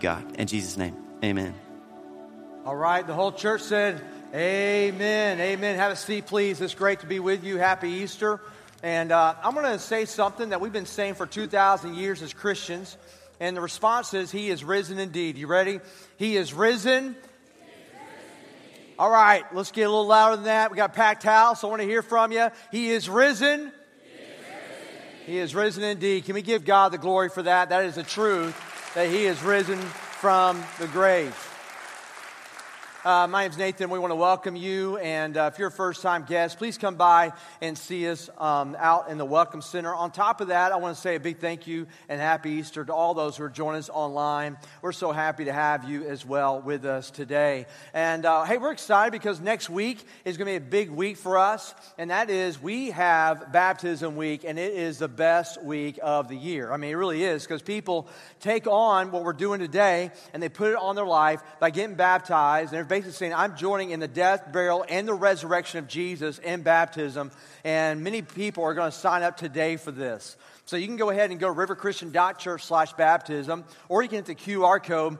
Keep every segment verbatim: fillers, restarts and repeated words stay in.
God. In Jesus' name, amen. All right, the whole church said, amen, amen. Have a seat, please. It's great to be with you. Happy Easter. And uh, I'm going to say something that we've been saying for two thousand years as Christians. And the response is, He is risen indeed. You ready? He is risen. All right, let's get a little louder than that. We got a packed house. I want to hear from you. He is risen. He is risen, he is risen indeed. Can we give God the glory for that? That is the truth, that He is risen from the grave. Uh, my name's Nathan. We want to welcome you, and uh, if you're a first-time guest, please come by and see us um, out in the Welcome Center. On top of that, I want to say a big thank you and happy Easter to all those who are joining us online. We're so happy to have you as well with us today. And uh, hey, we're excited because next week is going to be a big week for us, and that is we have Baptism Week, and it is the best week of the year. I mean, it really is, because people take on what we're doing today, and they put it on their life by getting baptized, and they're basically saying, I'm joining in the death, burial, and the resurrection of Jesus in baptism. And many people are going to sign up today for this. So you can go ahead and go to riverchristian.church slash baptism, or you can hit the Q R code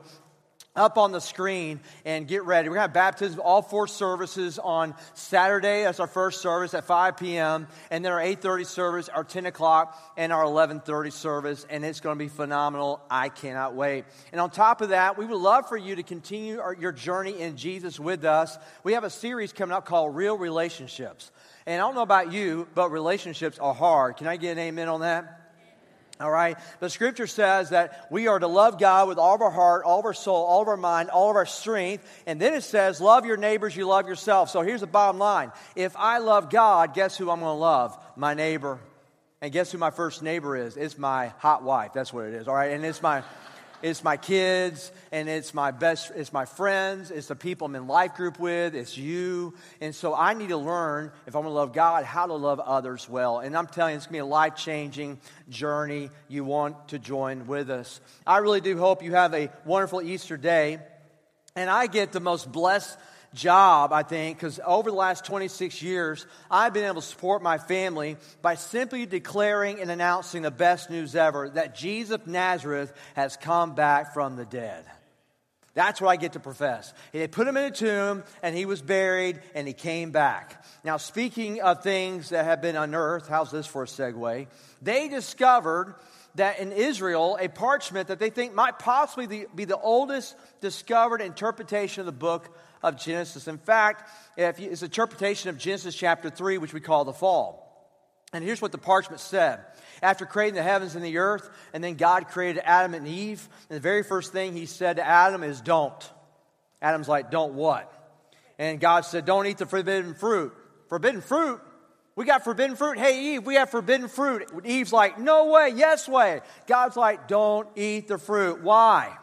up on the screen and get ready. We're going to have baptism, all four services on Saturday. That's our first service at five p.m. And then our eight thirty service, our ten o'clock, and our eleven thirty service. And it's going to be phenomenal. I cannot wait. And on top of that, we would love for you to continue our, your journey in Jesus with us. We have a series coming up called Real Relationships. And I don't know about you, but relationships are hard. Can I get an amen on that? All right. The scripture says that we are to love God with all of our heart, all of our soul, all of our mind, all of our strength. And then it says, love your neighbors, you love yourself. So here's the bottom line. If I love God, guess who I'm going to love? My neighbor. And guess who my first neighbor is? It's my hot wife. That's what it is. All right. And it's my... It's my kids, and it's my best, it's my friends, it's the people I'm in life group with, it's you. And so I need to learn, if I'm going to love God, how to love others well. And I'm telling you, it's going to be a life-changing journey. You want to join with us. I really do hope you have a wonderful Easter day. And I get the most blessed job, I think, because over the last twenty-six years, I've been able to support my family by simply declaring and announcing the best news ever, that Jesus of Nazareth has come back from the dead. That's what I get to profess. They put him in a tomb, and he was buried, and he came back. Now, speaking of things that have been unearthed, how's this for a segue? They discovered that in Israel, a parchment that they think might possibly be the oldest discovered interpretation of the book of Genesis. In fact, if you, it's an interpretation of Genesis chapter three, which we call the fall. And here's what the parchment said. After creating the heavens and the earth, and then God created Adam and Eve, and the very first thing he said to Adam is, don't. Adam's like, don't what? And God said, don't eat the forbidden fruit. Forbidden fruit? We got forbidden fruit? Hey, Eve, we have forbidden fruit. Eve's like, no way, yes way. God's like, don't eat the fruit. Why?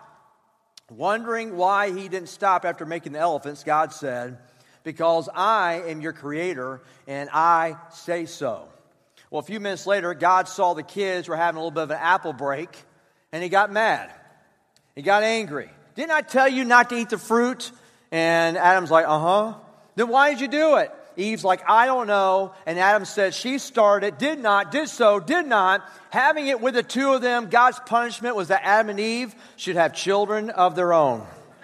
Wondering why he didn't stop after making the elephants, God said, because I am your creator and I say so. Well, a few minutes later, God saw the kids were having a little bit of an apple break, and he got mad. He got angry. Didn't I tell you not to eat the fruit? And Adam's like, uh-huh. Then why did you do it? Eve's like, I don't know. And Adam said, she started, did not, did so, did not. Having it with the two of them, God's punishment was that Adam and Eve should have children of their own.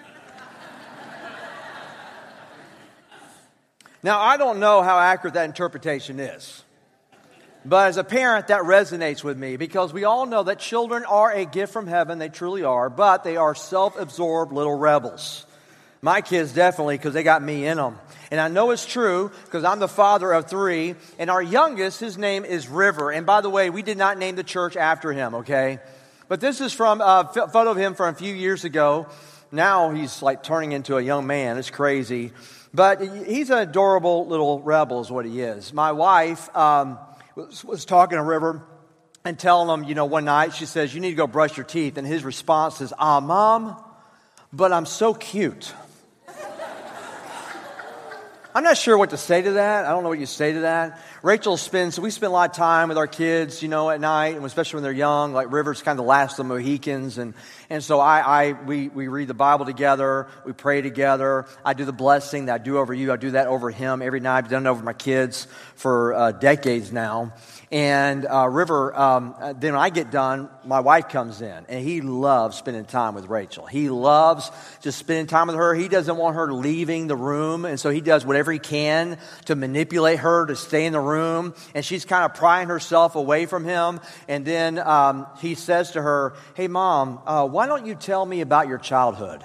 Now, I don't know how accurate that interpretation is. But as a parent, that resonates with me because we all know that children are a gift from heaven. They truly are. But they are self-absorbed little rebels. My kids definitely, because they got me in them. And I know it's true because I'm the father of three. And our youngest, his name is River. And by the way, we did not name the church after him, okay? But this is from a photo of him from a few years ago. Now he's like turning into a young man. It's crazy. But he's an adorable little rebel is what he is. My wife um, was, was talking to River and telling him, you know, one night she says, you need to go brush your teeth. And his response is, ah, Mom, but I'm so cute. I'm not sure what to say to that. I don't know what you say to that. Rachel spends, we spend a lot of time with our kids, you know, at night, and especially when they're young. Like River's kind of the last of the Mohicans, and and so I, I we we read the Bible together, we pray together. I do the blessing that I do over you. I do that over him every night. I've done it over my kids for uh, decades now. And uh, River, um, then when I get done, my wife comes in, and he loves spending time with Rachel. He loves just spending time with her. He doesn't want her leaving the room, and so he does whatever he can to manipulate her to stay in the room. And she's kind of prying herself away from him. And then um, he says to her, "Hey, Mom, uh, why don't you tell me about your childhood?"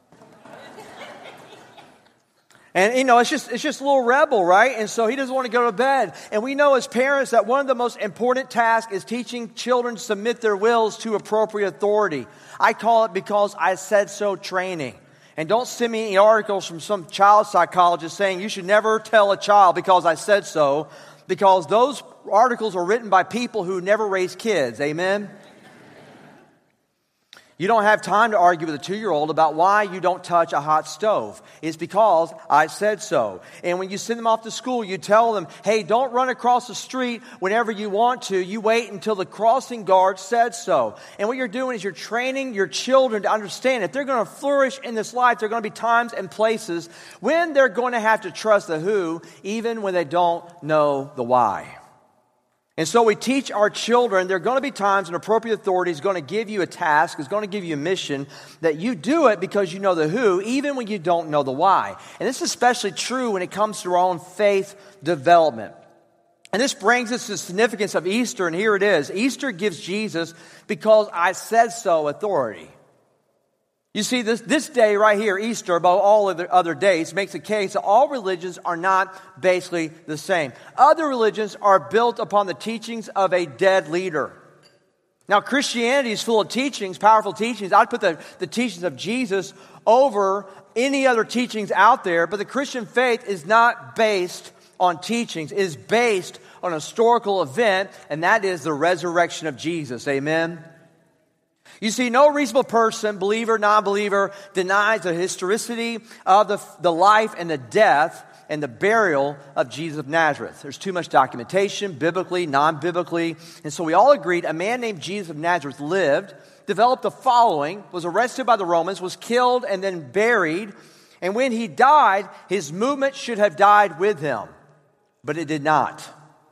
And, you know, it's just it's just a little rebel, right? And so he doesn't want to go to bed. And we know as parents that one of the most important tasks is teaching children to submit their wills to appropriate authority. I call it because I said so training. And don't send me any articles from some child psychologist saying you should never tell a child because I said so, because those articles are written by people who never raised kids. Amen? You don't have time to argue with a two-year-old about why you don't touch a hot stove. It's because I said so. And when you send them off to school, you tell them, hey, don't run across the street whenever you want to. You wait until the crossing guard said so. And what you're doing is you're training your children to understand if they're going to flourish in this life, there are going to be times and places when they're going to have to trust the who, even when they don't know the why. And so we teach our children there are going to be times when appropriate authority is going to give you a task, is going to give you a mission, that you do it because you know the who, even when you don't know the why. And this is especially true when it comes to our own faith development. And this brings us to the significance of Easter, and here it is. Easter gives Jesus, because I said so, authority. You see, this, this day right here, Easter, above all of the other days, makes a case that all religions are not basically the same. Other religions are built upon the teachings of a dead leader. Now, Christianity is full of teachings, powerful teachings. I'd put the, the teachings of Jesus over any other teachings out there, but the Christian faith is not based on teachings. It is based on a historical event, and that is the resurrection of Jesus. Amen? You see, no reasonable person, believer, non-believer, denies the historicity of the, the life and the death and the burial of Jesus of Nazareth. There's too much documentation, biblically, non-biblically. And so we all agreed a man named Jesus of Nazareth lived, developed a following, was arrested by the Romans, was killed and then buried. And when he died, his movement should have died with him. But it did not.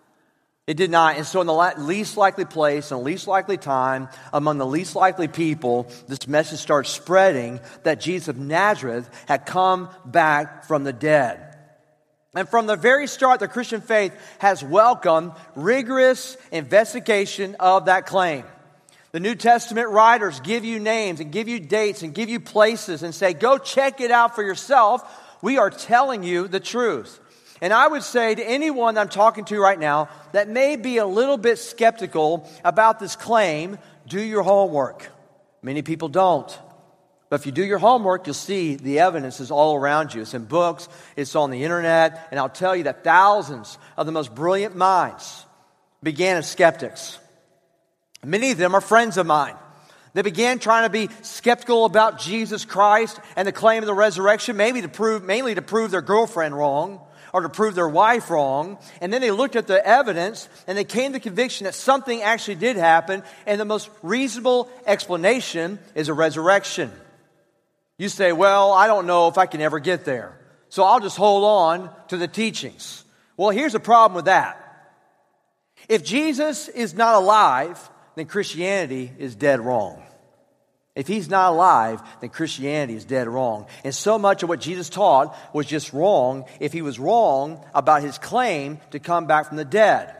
It did not. And so in the least likely place, in the least likely time, among the least likely people, this message starts spreading that Jesus of Nazareth had come back from the dead. And from the very start, the Christian faith has welcomed rigorous investigation of that claim. The New Testament writers give you names and give you dates and give you places and say, go check it out for yourself. We are telling you the truth. And I would say to anyone that I'm talking to right now that may be a little bit skeptical about this claim, do your homework. Many people don't. But if you do your homework, you'll see the evidence is all around you. It's in books, it's on the internet, and I'll tell you that thousands of the most brilliant minds began as skeptics. Many of them are friends of mine. They began trying to be skeptical about Jesus Christ and the claim of the resurrection, maybe to prove, mainly to prove their girlfriend wrong, or to prove their wife wrong. And then they looked at the evidence and they came to the conviction that something actually did happen, and the most reasonable explanation is a resurrection. You say, well, I don't know if I can ever get there, so I'll just hold on to the teachings. Well, here's the problem with that. If Jesus is not alive, then Christianity is dead wrong. If he's not alive, then Christianity is dead wrong. And so much of what Jesus taught was just wrong if he was wrong about his claim to come back from the dead.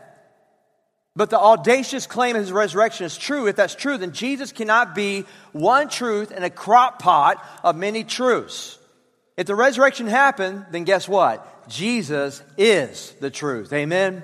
But the audacious claim of his resurrection is true. If that's true, then Jesus cannot be one truth in a crock pot of many truths. If the resurrection happened, then guess what? Jesus is the truth. Amen?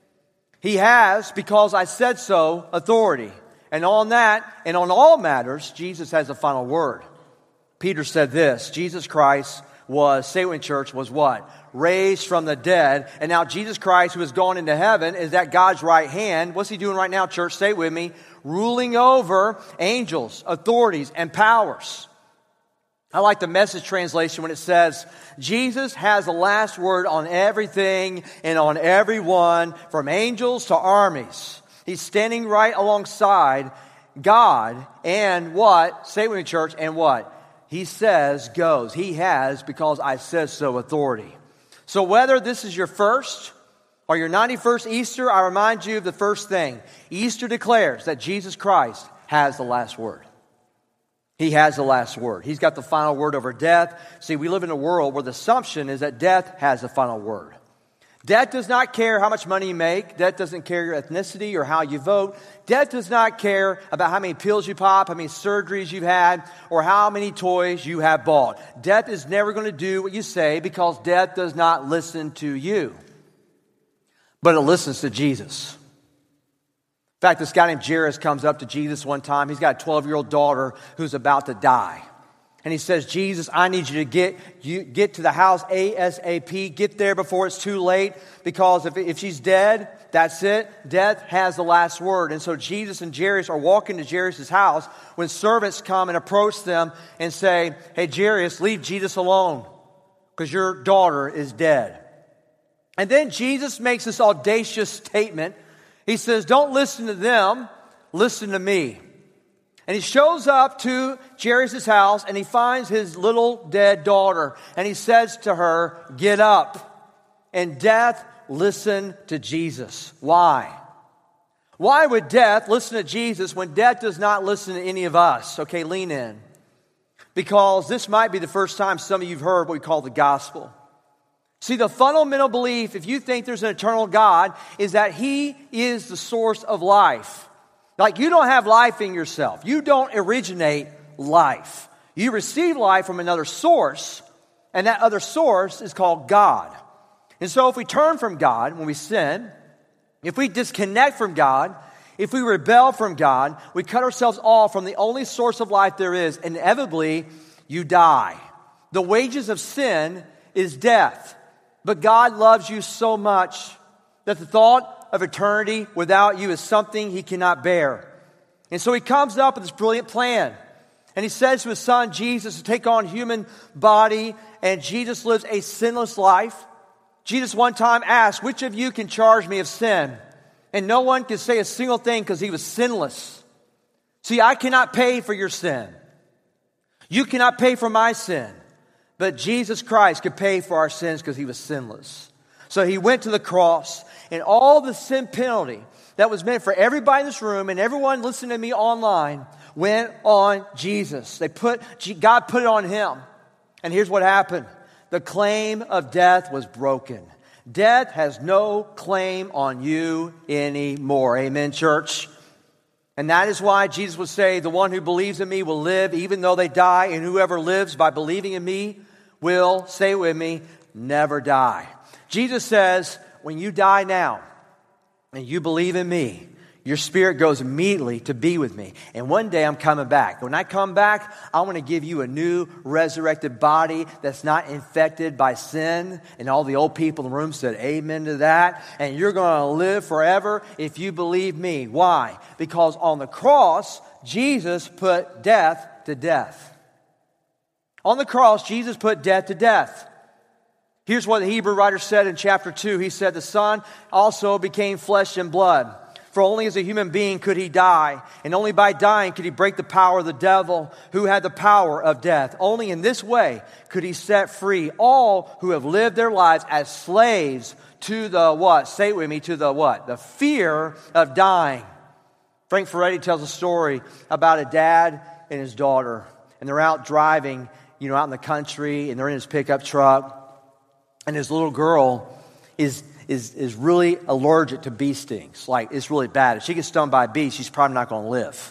He has, because I said so, authority. And on that, and on all matters, Jesus has the final word. Peter said this, Jesus Christ was, say it in church, was what? Raised from the dead. And now Jesus Christ, who has gone into heaven, is at God's right hand. What's he doing right now, church? Say it with me. Ruling over angels, authorities, and powers. I like the Message translation when it says, Jesus has the last word on everything and on everyone, from angels to armies. He's standing right alongside God, and what? Say it with me, church, and what? He says goes. He has, because I said so, authority. So whether this is your first or your ninety-first Easter, I remind you of the first thing. Easter declares that Jesus Christ has the last word. He has the last word. He's got the final word over death. See, we live in a world where the assumption is that death has the final word. Death does not care how much money you make. Death doesn't care your ethnicity or how you vote. Death does not care about how many pills you pop, how many surgeries you've had, or how many toys you have bought. Death is never going to do what you say, because death does not listen to you, but it listens to Jesus. In fact, this guy named Jairus comes up to Jesus one time. He's got a twelve-year-old daughter who's about to die. And he says, Jesus, I need you to get you get to the house ASAP. Get there before it's too late, because if, if she's dead, that's it. Death has the last word. And so Jesus and Jairus are walking to Jairus' house when servants come and approach them and say, hey, Jairus, leave Jesus alone, because your daughter is dead. And then Jesus makes this audacious statement. He says, don't listen to them, listen to me. And he shows up to Jairus' house, and he finds his little dead daughter. And he says to her, get up. And death listened to Jesus. Why? Why would death listen to Jesus when death does not listen to any of us? Okay, lean in. Because this might be the first time some of you have heard what we call the gospel. See, the fundamental belief, if you think there's an eternal God, is that He is the source of life. Like, you don't have life in yourself. You don't originate life. You receive life from another source, and that other source is called God. And so if we turn from God when we sin, if we disconnect from God, if we rebel from God, we cut ourselves off from the only source of life there is. Inevitably, you die. The wages of sin is death. But God loves you so much that the thought of eternity without you is something He cannot bear. And so He comes up with this brilliant plan. And He says to His Son, Jesus, to take on human body. And Jesus lives a sinless life. Jesus one time asked, which of you can charge me of sin? And no one could say a single thing because He was sinless. See, I cannot pay for your sin. You cannot pay for my sin. But Jesus Christ could pay for our sins because He was sinless. So He went to the cross, and all the sin penalty that was meant for everybody in this room and everyone listening to me online went on Jesus. They put God put it on Him. And here's what happened. The claim of death was broken. Death has no claim on you anymore. Amen, church? And that is why Jesus would say, the one who believes in me will live even though they die, and whoever lives by believing in me will, say it with me, never die. Jesus says, when you die now and you believe in me, your spirit goes immediately to be with me. And one day I'm coming back. When I come back, I want to give you a new resurrected body that's not infected by sin. And all the old people in the room said amen to that. And you're going to live forever if you believe me. Why? Because on the cross, Jesus put death to death. On the cross, Jesus put death to death. Here's what the Hebrew writer said in chapter two. He said, the Son also became flesh and blood. For only as a human being could He die, and only by dying could He break the power of the devil, who had the power of death. Only in this way could He set free all who have lived their lives as slaves to the what? Say it with me, to the what? The fear of dying. Frank Ferretti tells a story about a dad and his daughter, and they're out driving, you know, out in the country, and they're in his pickup truck, and his little girl is is is really allergic to bee stings. Like, it's really bad. If she gets stung by a bee, she's probably not going to live.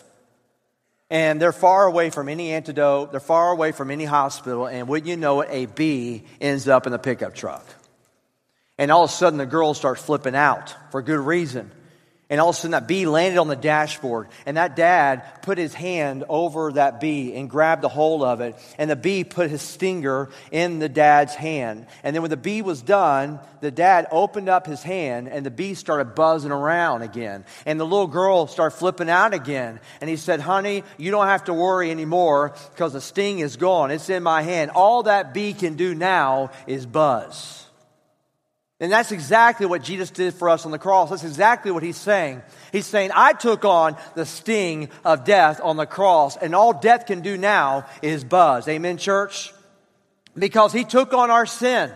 And they're far away from any antidote. They're far away from any hospital. And wouldn't you know it, a bee ends up in the pickup truck. And all of a sudden, the girl starts flipping out for good reason. And all of a sudden that bee landed on the dashboard. And that dad put his hand over that bee and grabbed a hold of it. And the bee put his stinger in the dad's hand. And then when the bee was done, the dad opened up his hand and the bee started buzzing around again. And the little girl started flipping out again. And he said, honey, you don't have to worry anymore because the sting is gone. It's in my hand. All that bee can do now is buzz. And that's exactly what Jesus did for us on the cross. That's exactly what he's saying. He's saying, I took on the sting of death on the cross, and all death can do now is buzz. Amen, church? Because he took on our sin.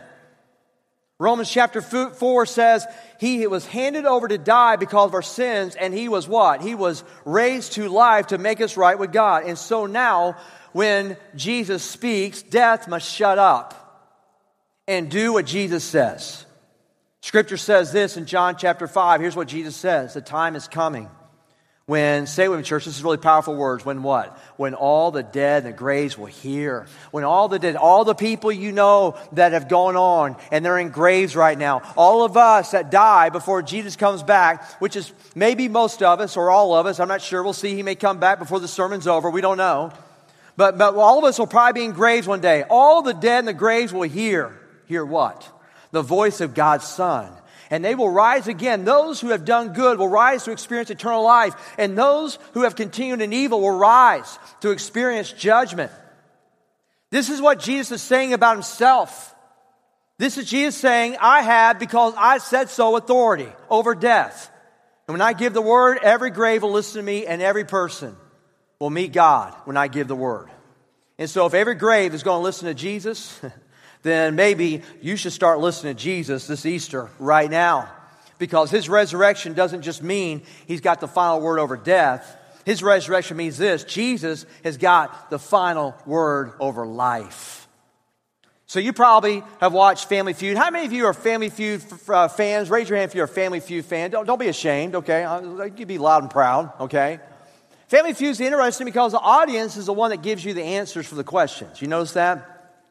Romans chapter four says, he was handed over to die because of our sins, and he was what? He was raised to life to make us right with God. And so now, when Jesus speaks, death must shut up and do what Jesus says. Scripture says this in John chapter five. Here's what Jesus says. The time is coming when, say it with me, church, this is really powerful words. When what? When all the dead and the graves will hear. When all the dead, all the people you know that have gone on and they're in graves right now. All of us that die before Jesus comes back, which is maybe most of us or all of us. I'm not sure. We'll see. He may come back before the sermon's over. We don't know. But, but all of us will probably be in graves one day. All the dead in the graves will hear. Hear what? The voice of God's Son. And they will rise again. Those who have done good will rise to experience eternal life. And those who have continued in evil will rise to experience judgment. This is what Jesus is saying about himself. This is Jesus saying, I have, because I said so, authority over death. And when I give the word, every grave will listen to me, and every person will meet God when I give the word. And so if every grave is going to listen to Jesus, then maybe you should start listening to Jesus this Easter right now. Because his resurrection doesn't just mean he's got the final word over death. His resurrection means this: Jesus has got the final word over life. So you probably have watched Family Feud. How many of you are Family Feud uh, fans? Raise your hand if you're a Family Feud fan. Don't, don't be ashamed, okay? You can be loud and proud, okay? Family Feud is interesting because the audience is the one that gives you the answers for the questions. You notice that?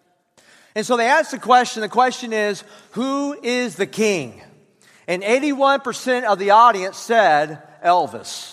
And so they asked the question. The question is, who is the king? And eighty-one percent of the audience said Elvis.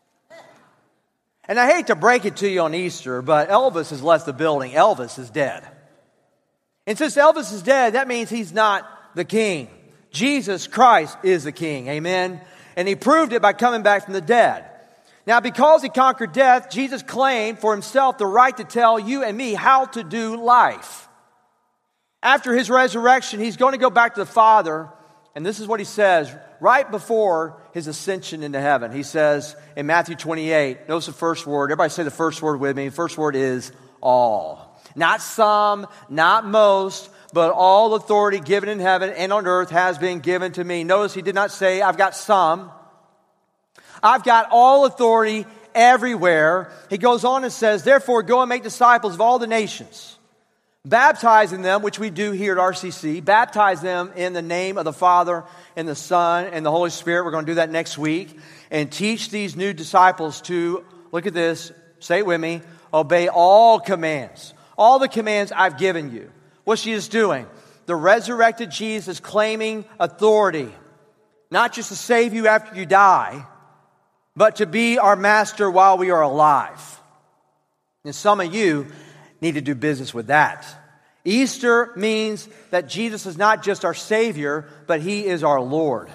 And I hate to break it to you on Easter, but Elvis has left the building. Elvis is dead. And since Elvis is dead, that means he's not the king. Jesus Christ is the king. Amen? And he proved it by coming back from the dead. Now, because he conquered death, Jesus claimed for himself the right to tell you and me how to do life. After his resurrection, he's going to go back to the Father, and this is what he says right before his ascension into heaven. He says in Matthew twenty-eight, notice the first word. Everybody say the first word with me. The first word is all. Not some, not most, but all authority given in heaven and on earth has been given to me. Notice he did not say, I've got some. I've got all authority everywhere. He goes on and says, therefore, go and make disciples of all the nations, baptizing them, which we do here at R C C, baptize them in the name of the Father and the Son and the Holy Spirit. We're going to do that next week. And teach these new disciples to, look at this, say it with me, obey all commands. All the commands I've given you. What's Jesus doing? The resurrected Jesus is claiming authority. Not just to save you after you die, but to be our master while we are alive. And some of you need to do business with that. Easter means that Jesus is not just our Savior, but He is our Lord.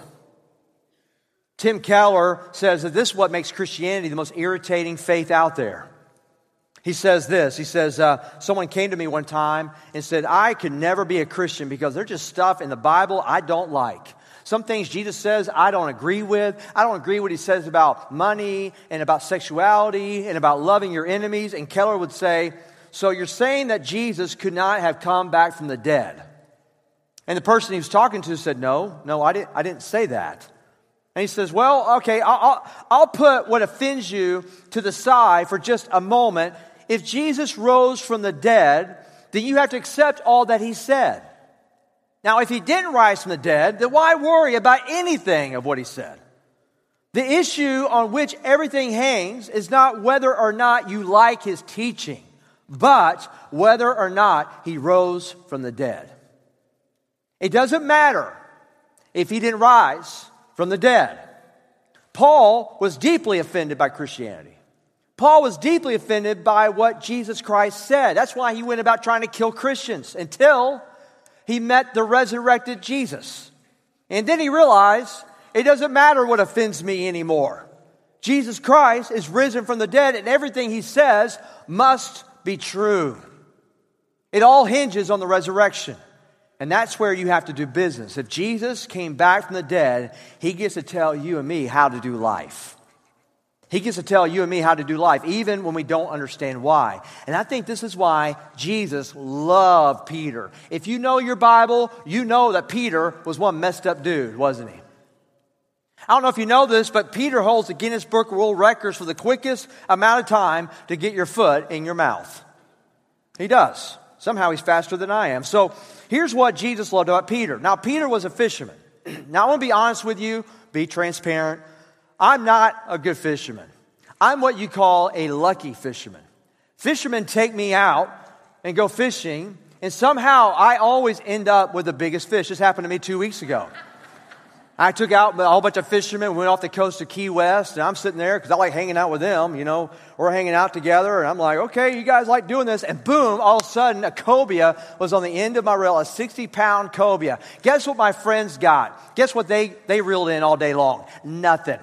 Tim Keller says that this is what makes Christianity the most irritating faith out there. He says this, he says, uh, someone came to me one time and said, I could never be a Christian because there's just stuff in the Bible I don't like. Some things Jesus says I don't agree with. I don't agree with what He says about money and about sexuality and about loving your enemies. And Keller would say, so you're saying that Jesus could not have come back from the dead? And the person he was talking to said, no, no, I didn't, I didn't say that. And he says, well, okay, I'll, I'll, I'll put what offends you to the side for just a moment. If Jesus rose from the dead, then you have to accept all that He said. Now, if He didn't rise from the dead, then why worry about anything of what He said? The issue on which everything hangs is not whether or not you like His teaching, but whether or not He rose from the dead. It doesn't matter if He didn't rise from the dead. Paul was deeply offended by Christianity. Paul was deeply offended by what Jesus Christ said. That's why he went about trying to kill Christians until he met the resurrected Jesus. And then he realized it doesn't matter what offends me anymore. Jesus Christ is risen from the dead, and everything he says must be true. It all hinges on the resurrection. And that's where you have to do business. If Jesus came back from the dead, he gets to tell you and me how to do life. He gets to tell you and me how to do life, even when we don't understand why. And I think this is why Jesus loved Peter. If you know your Bible, you know that Peter was one messed up dude, wasn't he? I don't know if you know this, but Peter holds the Guinness Book of World Records for the quickest amount of time to get your foot in your mouth. He does. Somehow he's faster than I am. So here's what Jesus loved about Peter. Now, Peter was a fisherman. Now, I want to be honest with you, be transparent. I'm not a good fisherman. I'm what you call a lucky fisherman. Fishermen take me out and go fishing, and somehow I always end up with the biggest fish. This happened to me two weeks ago. I took out a whole bunch of fishermen, went off the coast of Key West, and I'm sitting there because I like hanging out with them, you know. We're hanging out together, and I'm like, okay, you guys like doing this. And boom, all of a sudden, a cobia was on the end of my reel, a sixty-pound cobia. Guess what my friends got? Guess what they, they reeled in all day long? Nothing.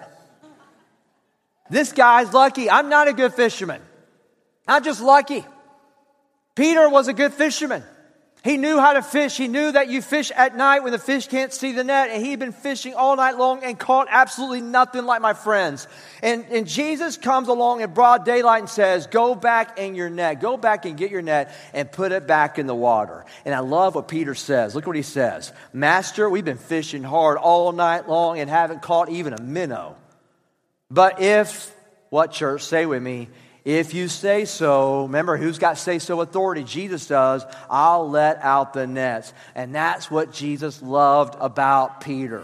This guy's lucky. I'm not a good fisherman. I'm just lucky. Peter was a good fisherman. He knew how to fish. He knew that you fish at night when the fish can't see the net. And he'd been fishing all night long and caught absolutely nothing like my friends. And, and Jesus comes along in broad daylight and says, go back in your net. Go back and get your net and put it back in the water. And I love what Peter says. Look what he says. Master, we've been fishing hard all night long and haven't caught even a minnow. But if, what church, say with me, if you say so, remember who's got say-so authority? Jesus does. I'll let out the nets. And that's what Jesus loved about Peter.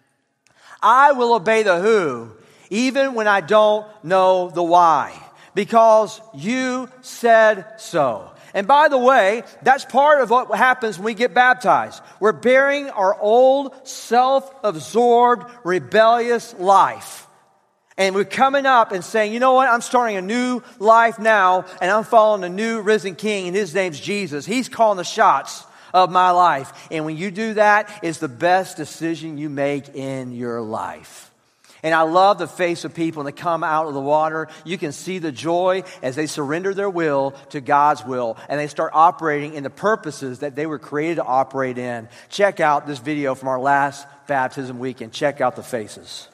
I will obey the who, even when I don't know the why, because you said so. And by the way, that's part of what happens when we get baptized. We're bearing our old, self-absorbed, rebellious life. And we're coming up and saying, you know what, I'm starting a new life now, and I'm following a new risen King, and his name's Jesus. He's calling the shots of my life. And when you do that, it's the best decision you make in your life. And I love the face of people when they come out of the water. You can see the joy as they surrender their will to God's will, and they start operating in the purposes that they were created to operate in. Check out this video from our last baptism weekend. Check out the faces.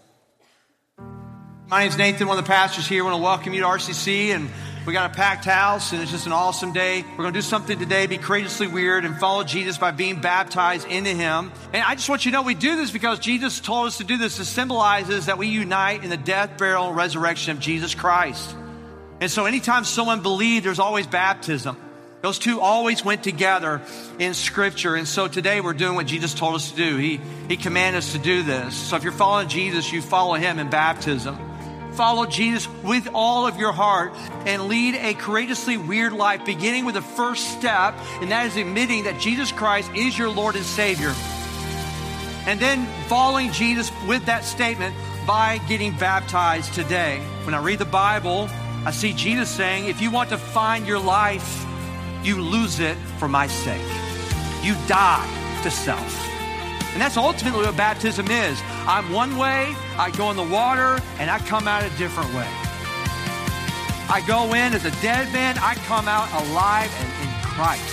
My name's Nathan, one of the pastors here. I want to welcome you to R C C, and we got a packed house, and it's just an awesome day. We're going to do something today, be courageously weird, and follow Jesus by being baptized into him. And I just want you to know we do this because Jesus told us to do this. It symbolizes that we unite in the death, burial, and resurrection of Jesus Christ. And so anytime someone believes, there's always baptism. Those two always went together in Scripture. And so today we're doing what Jesus told us to do. He, he commanded us to do this. So if you're following Jesus, you follow him in baptism. Follow Jesus with all of your heart and lead a courageously weird life, beginning with the first step, and that is admitting that Jesus Christ is your Lord and Savior. And then following Jesus with that statement by getting baptized today. When I read the Bible, I see Jesus saying, if you want to find your life, you lose it for my sake. You die to self. And that's ultimately what baptism is. I'm one way, I go in the water, and I come out a different way. I go in as a dead man, I come out alive and in Christ.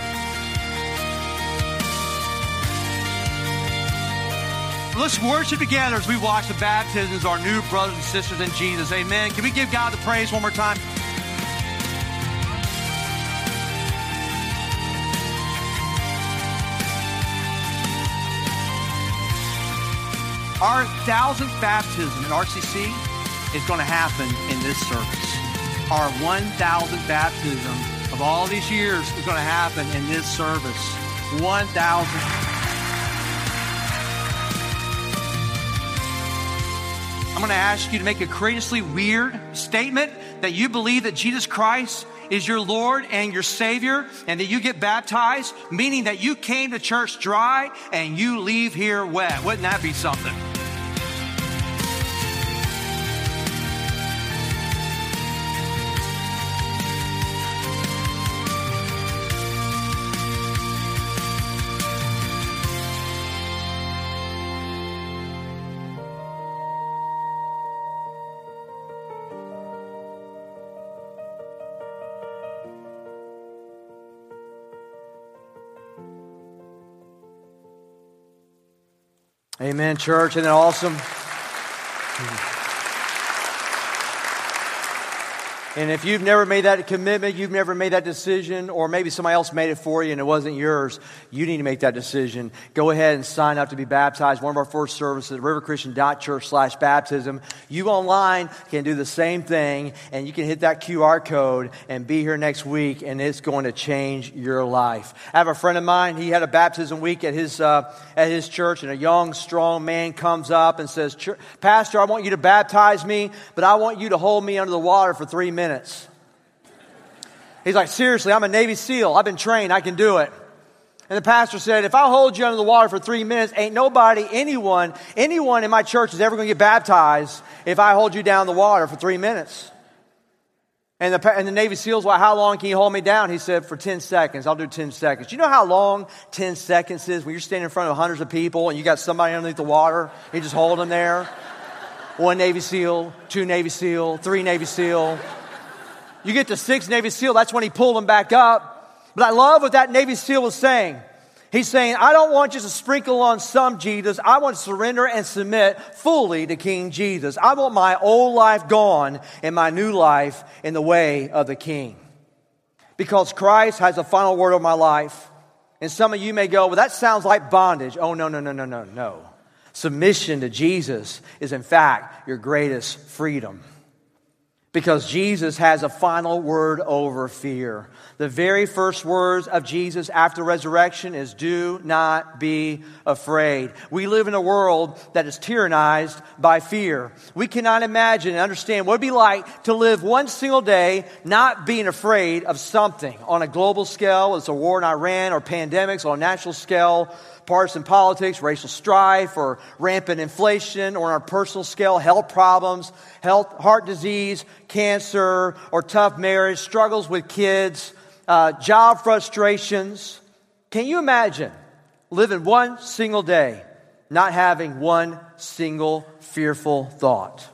Let's worship together as we watch the baptisms of our new brothers and sisters in Jesus. Amen. Can we give God the praise one more time? Our thousandth baptism in R C C is going to happen in this service. Our one thousandth baptism of all these years is going to happen in this service. one thousand. I'm going to ask you to make a courageously weird statement that you believe that Jesus Christ is your Lord and your Savior, and that you get baptized, meaning that you came to church dry and you leave here wet. Wouldn't that be something? Amen, church. Isn't that awesome? And if you've never made that commitment, you've never made that decision, or maybe somebody else made it for you and it wasn't yours, you need to make that decision. Go ahead and sign up to be baptized. One of our first services, riverchristian.church slash baptism. You online can do the same thing, and you can hit that Q R code and be here next week, and it's going to change your life. I have a friend of mine, he had a baptism week at his, uh, at his church, and a young, strong man comes up and says, Pastor, I want you to baptize me, but I want you to hold me under the water for three minutes. Minutes. He's like, seriously, I'm a Navy SEAL. I've been trained. I can do it. And the pastor said, if I hold you under the water for three minutes, ain't nobody, anyone, anyone in my church is ever going to get baptized if I hold you down the water for three minutes. And the, and the Navy SEAL's, well, how long can you hold me down? He said, for ten seconds. I'll do ten seconds. You know how long ten seconds is when you're standing in front of hundreds of people and you got somebody underneath the water? You just hold them there. One Navy SEAL, two Navy SEAL, three Navy SEAL. You get to six Navy SEAL, that's when he pulled them back up. But I love what that Navy SEAL was saying. He's saying, I don't want just to sprinkle on some Jesus. I want to surrender and submit fully to King Jesus. I want my old life gone and my new life in the way of the King. Because Christ has a final word on my life. And some of you may go, well, that sounds like bondage. Oh, no, no, no, no, no, no. Submission to Jesus is, in fact, your greatest freedom. Because Jesus has a final word over fear. The very first words of Jesus after resurrection is, do not be afraid. We live in a world that is tyrannized by fear. We cannot imagine and understand what it would be like to live one single day not being afraid of something. On a global scale, it's a war in Iran or pandemics. On a national scale, partisan politics, racial strife, or rampant inflation, or on our personal scale, health problems, health, heart disease, cancer, or tough marriage, struggles with kids, uh, job frustrations. Can you imagine living one single day not having one single fearful thought?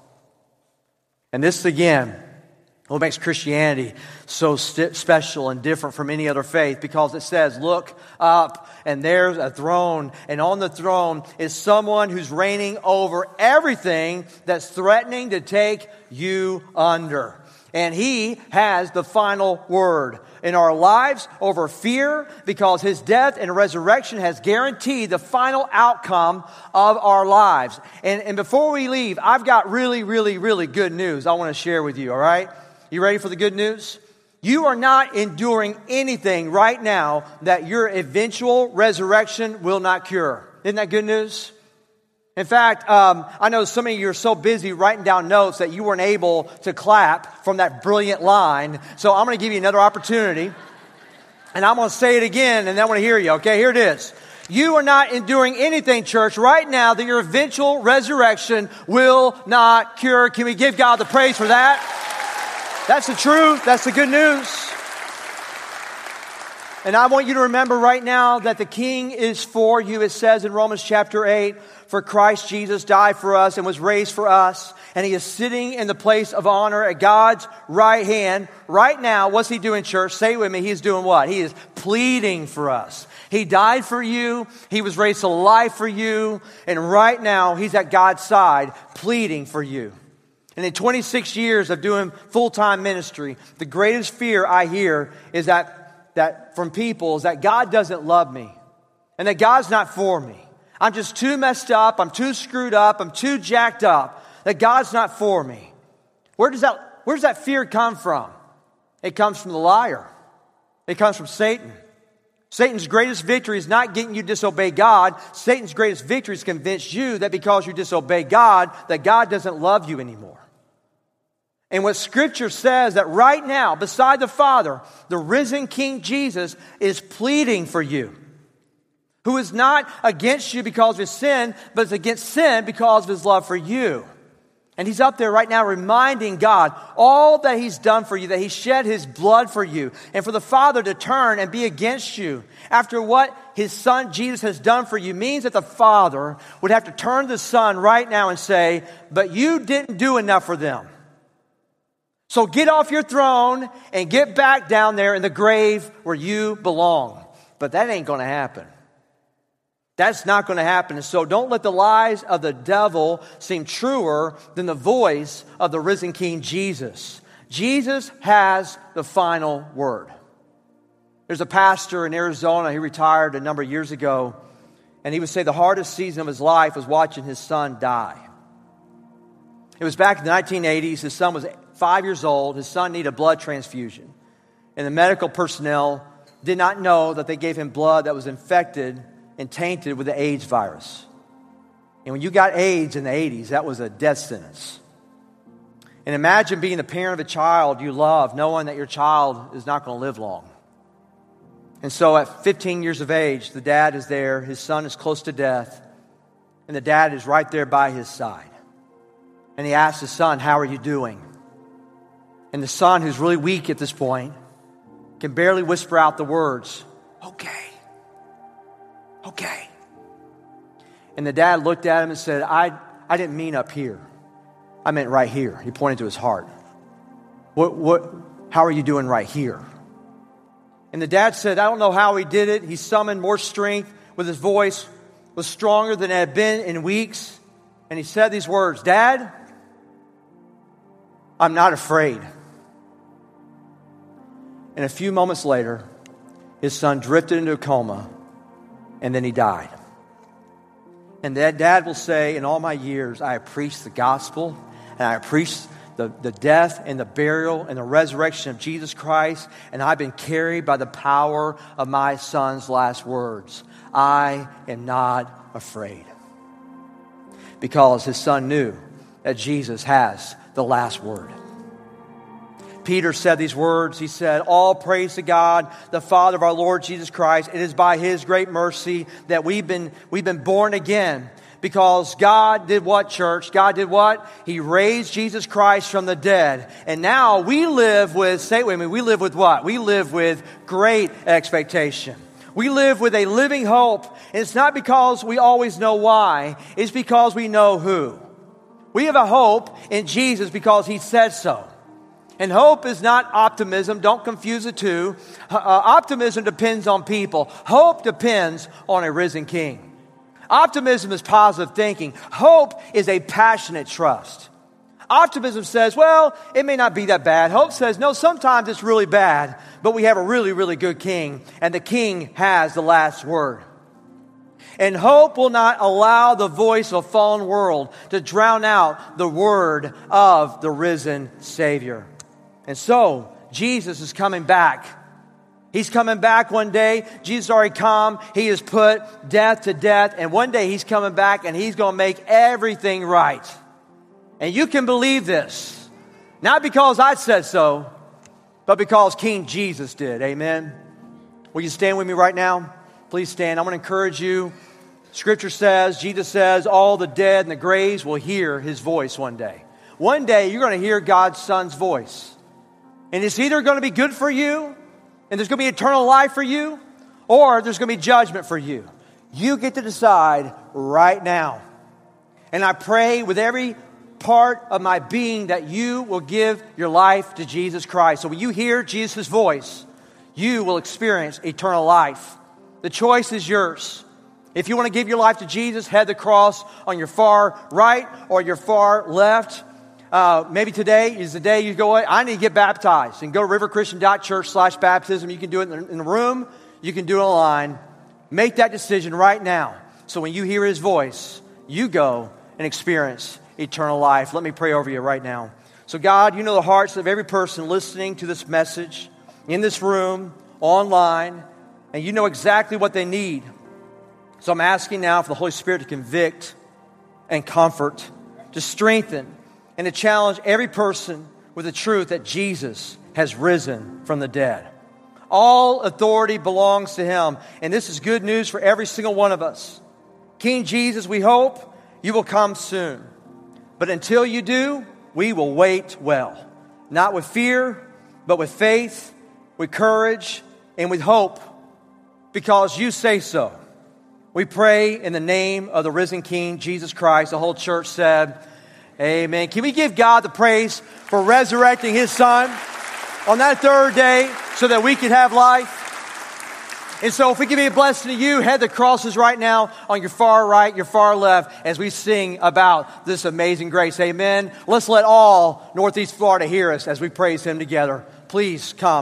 And this again, what makes Christianity so st- special and different from any other faith, because it says, look up and there's a throne, and on the throne is someone who's reigning over everything that's threatening to take you under. And He has the final word in our lives over fear, because His death and resurrection has guaranteed the final outcome of our lives. And, and before we leave, I've got really, really, really good news I want to share with you, all right? You ready for the good news? You are not enduring anything right now that your eventual resurrection will not cure. Isn't that good news? In fact, um, I know some of you are so busy writing down notes that you weren't able to clap from that brilliant line. So I'm going to give you another opportunity. And I'm going to say it again, and then I want to hear you. Okay, here it is. You are not enduring anything, church, right now that your eventual resurrection will not cure. Can we give God the praise for that? That's the truth. That's the good news. And I want you to remember right now that the King is for you. It says in Romans chapter eight, for Christ Jesus died for us and was raised for us. And He is sitting in the place of honor at God's right hand. Right now, what's He doing, church? Say it with me. He's doing what? He is pleading for us. He died for you. He was raised to life for you. And right now, He's at God's side pleading for you. And in twenty-six years of doing full-time ministry, the greatest fear I hear is that, that from people is that God doesn't love me and that God's not for me. I'm just too messed up. I'm too screwed up. I'm too jacked up that God's not for me. Where does that, where does that fear come from? It comes from the liar. It comes from Satan. Satan's greatest victory is not getting you to disobey God. Satan's greatest victory is to convince you that because you disobey God, that God doesn't love you anymore. And what Scripture says that right now, beside the Father, the risen King Jesus is pleading for you, who is not against you because of His sin, but is against sin because of His love for you. And He's up there right now reminding God all that He's done for you, that He shed His blood for you, and for the Father to turn and be against you after what His Son Jesus has done for you means that the Father would have to turn to the Son right now and say, but you didn't do enough for them. So get off your throne and get back down there in the grave where you belong. But that ain't going to happen. That's not going to happen. And so don't let the lies of the devil seem truer than the voice of the risen King Jesus. Jesus has the final word. There's a pastor in Arizona. He retired a number of years ago. And he would say the hardest season of his life was watching his son die. It was back in the nineteen eighties. His son was five years old. His son needed a blood transfusion. And the medical personnel did not know that they gave him blood that was infected and tainted with the AIDS virus. And when you got AIDS in the eighties, that was a death sentence. And imagine being the parent of a child you love, knowing that your child is not going to live long. And so at fifteen years of age, the dad is there, his son is close to death, and the dad is right there by his side. And he asks his son, "How are you doing?" And the son, who's really weak at this point, can barely whisper out the words, "Okay. Okay." And the dad looked at him and said, I, I didn't mean up here. I meant right here. He pointed to his heart. What, what, how are you doing right here? And the dad said, I don't know how he did it. He summoned more strength with his voice, was stronger than it had been in weeks. And he said these words, "Dad, I'm not afraid." And a few moments later, his son drifted into a coma, and then he died. And that dad will say, in all my years, I have preached the gospel, and I have preached the, the death and the burial and the resurrection of Jesus Christ, and I've been carried by the power of my son's last words. I am not afraid. Because his son knew that Jesus has the last word. Peter said these words. He said, "All praise to God, the Father of our Lord Jesus Christ. It is by His great mercy that we've been, we've been born again." Because God did what, church? God did what? He raised Jesus Christ from the dead. And now we live with, say it with me, we live with what? We live with great expectation. We live with a living hope. And it's not because we always know why. It's because we know who. We have a hope in Jesus because He said so. And hope is not optimism. Don't confuse the two. Uh, optimism depends on people. Hope depends on a risen King. Optimism is positive thinking. Hope is a passionate trust. Optimism says, well, it may not be that bad. Hope says, no, sometimes it's really bad, but we have a really, really good King, and the King has the last word. And hope will not allow the voice of a fallen world to drown out the word of the risen Savior. And so, Jesus is coming back. He's coming back one day. Jesus already come. He has put death to death. And one day He's coming back and He's going to make everything right. And you can believe this. Not because I said so, but because King Jesus did. Amen. Will you stand with me right now? Please stand. I'm going to encourage you. Scripture says, Jesus says, all the dead in the graves will hear His voice one day. One day you're going to hear God's Son's voice. And it's either going to be good for you, and there's going to be eternal life for you, or there's going to be judgment for you. You get to decide right now. And I pray with every part of my being that you will give your life to Jesus Christ. So when you hear Jesus' voice, you will experience eternal life. The choice is yours. If you want to give your life to Jesus, head the cross on your far right or your far left. Uh, maybe today is the day you go, I need to get baptized. And go to riverchristian.church slash baptism. You can do it in the, in the room. You can do it online. Make that decision right now. So when you hear His voice, you go and experience eternal life. Let me pray over you right now. So God, you know the hearts of every person listening to this message, in this room, online, and you know exactly what they need. So I'm asking now for the Holy Spirit to convict and comfort, to strengthen, and to challenge every person with the truth that Jesus has risen from the dead. All authority belongs to Him, and this is good news for every single one of us. King Jesus, we hope you will come soon. But until you do, we will wait well. Not with fear, but with faith, with courage, and with hope, because you say so. We pray in the name of the risen King, Jesus Christ. The whole church said, amen. Can we give God the praise for resurrecting His Son on that third day so that we could have life? And so if we can be a blessing to you, head the crosses right now on your far right, your far left, as we sing about this amazing grace. Amen. Let's let all Northeast Florida hear us as we praise him together. Please come.